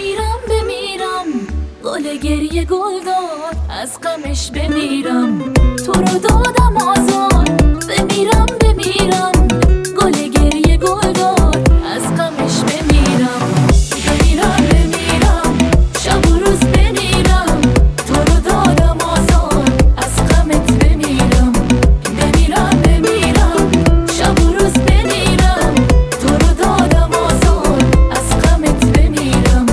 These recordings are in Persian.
بمیرم بمیرم گل گریه گل داد از غمش بمیرم تو رو دادم آزار بمیرم بمیرم گل گریه گل داد از غمش بمیرم بمیرم بمیرم شب و روز بمیرم تو رو دادم آزار از غمت بمیرم بمیرم بمیرم شب و روز بمیرم تو رو دادم آزار از غمت بمیرم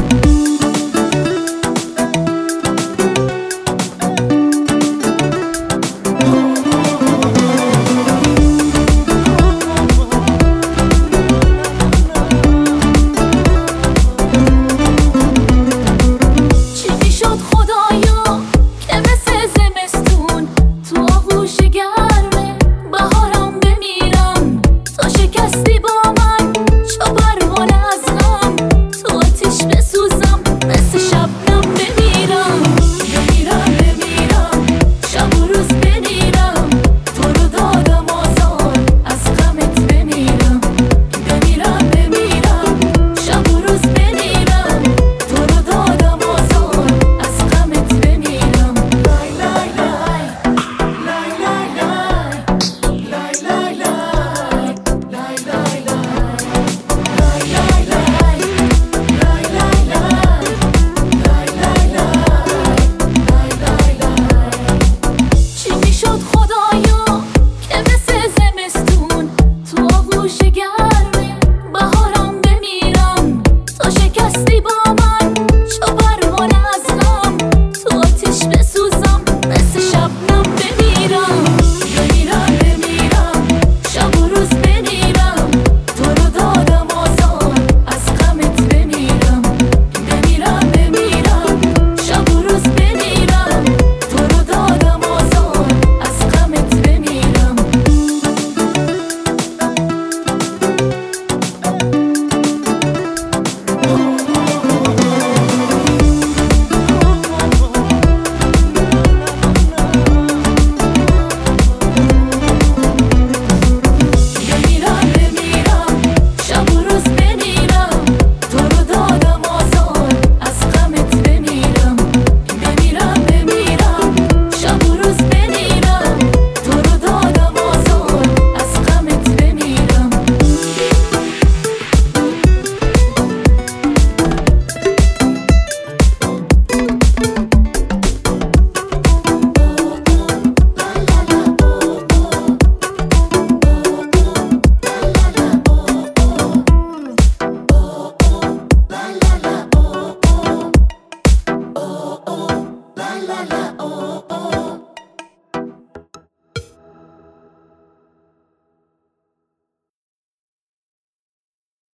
la la, oh, oh.